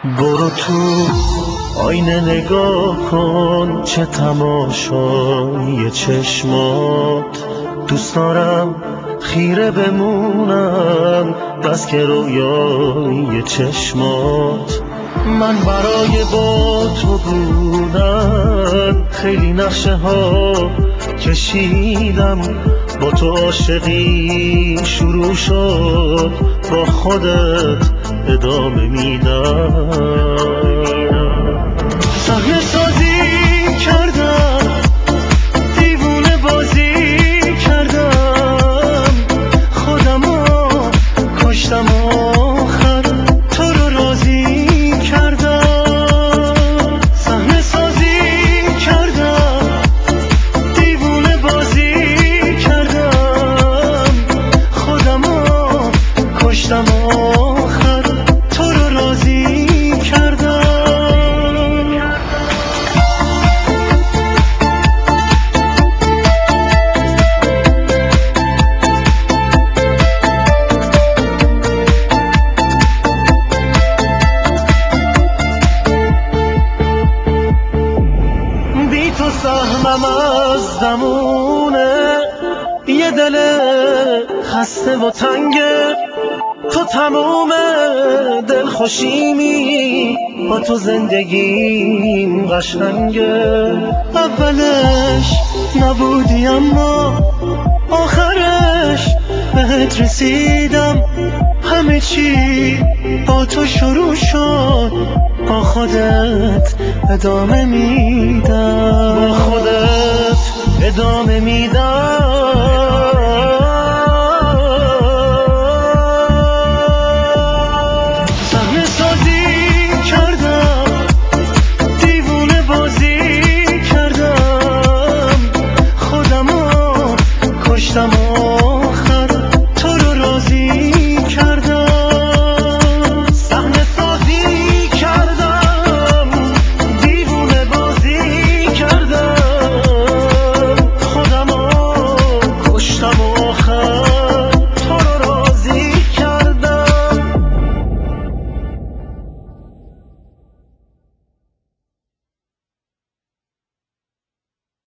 برو تو آینه نگاه کن، چه تماشایی چشمات. دوست دارم خیره بمونم بس که رویایی چشمات. من برای با تو بودن خیلی نقشه ها کشیدم، با تو عاشقی شروع شد، با خودت ادامه میدم. صحنه سازی کردم، دیوونه بازی کردم، خودمو کشتم، آخر تو رو راضی کردم. صحنه سازی کردم، دیوونه بازی کردم، خودمو کشتم، آخر تو رو راضی کردم. بی تو سهمم از زمونه، یه دل خسته و تنگه، تو تموم دل خوشیمی، با تو زندگیم قشنگه. اولش نبودی اما آخرش بهت رسیدم، همه چی با تو شروع شد، با خودت ادامه میدم، با خودت ادامه میدم. صحنه سازی کردم، دیوونه بازی کردم، خودمو کشتم،